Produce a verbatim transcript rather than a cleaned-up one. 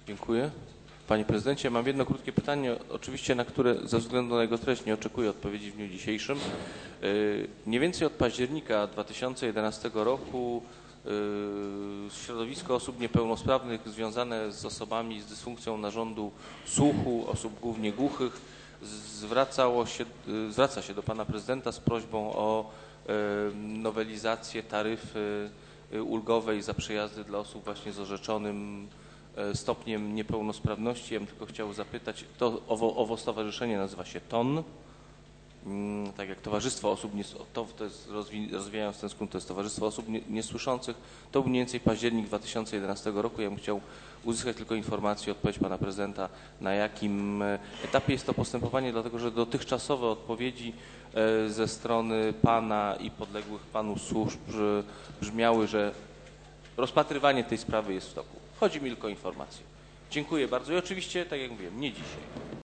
Dziękuję. Panie prezydencie, mam jedno krótkie pytanie, oczywiście na które ze względu na jego treść nie oczekuję odpowiedzi w dniu dzisiejszym. Mniej więcej od października dwa tysiące jedenastego roku środowisko osób niepełnosprawnych związane z osobami z dysfunkcją narządu słuchu, osób głównie głuchych, zwracało się, zwraca się do pana prezydenta z prośbą o nowelizację taryfy ulgowej za przejazdy dla osób właśnie z orzeczonym stopniem niepełnosprawności. Ja bym tylko chciał zapytać, to owo, owo stowarzyszenie nazywa się T O N, tak jak Towarzystwo Osób, to, to jest, rozwijając ten skrót, to jest Towarzystwo Osób Niesłyszących. To był mniej więcej październik dwa tysiące jedenastego roku. Ja bym chciał uzyskać tylko informację, odpowiedź pana prezydenta, na jakim etapie jest to postępowanie, dlatego że dotychczasowe odpowiedzi ze strony pana i podległych panu służb brzmiały, że rozpatrywanie tej sprawy jest w toku. Chodzi mi tylko o informację. Dziękuję bardzo i oczywiście, tak jak mówiłem, nie dzisiaj.